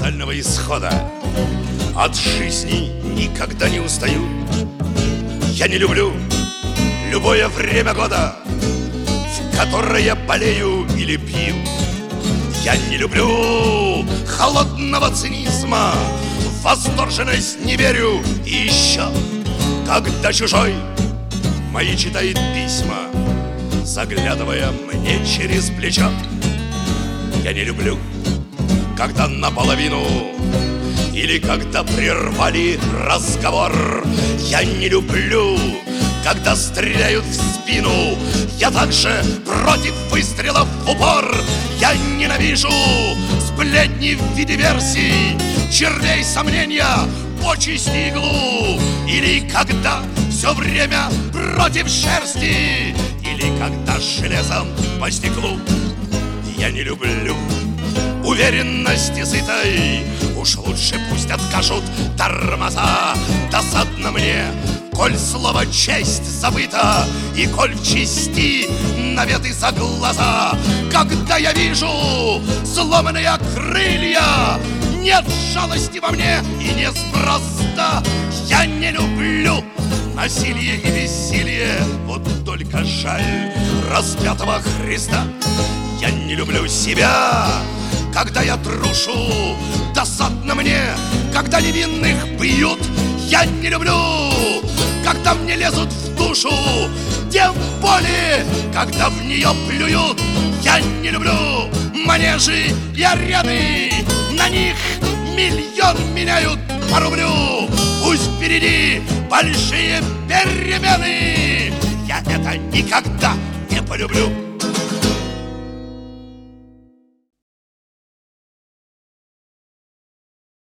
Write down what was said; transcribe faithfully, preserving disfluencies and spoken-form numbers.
фатального исхода. От жизни никогда не устаю. Я не люблю любое время года, в которое я болею или пью. Я не люблю холодного цинизма, в восторженность не верю. И еще, когда чужой мои читает письма, заглядывая мне через плечо. Я не люблю, когда наполовину или когда прервали разговор. Я не люблю, когда стреляют в спину. Я также против выстрелов в упор. Я ненавижу сплетни в виде версий, червей сомнения, почести иглу. Или когда все время против шерсти, или когда железом по стеклу. Я не люблю уверенности сытой, уж лучше пусть откажут тормоза. Досадно мне, коль слово честь забыто, и коль в чести наветы за глаза. Когда я вижу сломанные крылья, нет жалости во мне и неспроста. Я не люблю насилие и бессилие, вот только жаль распятого Христа. Я не люблю себя, когда я трушу. Досадно мне, когда невинных бьют. Я не люблю, когда мне лезут в душу, тем более, когда в нее плюют. Я не люблю манежи и арены, на них миллион меняют по рублю. Пусть впереди большие перемены, я это никогда не полюблю.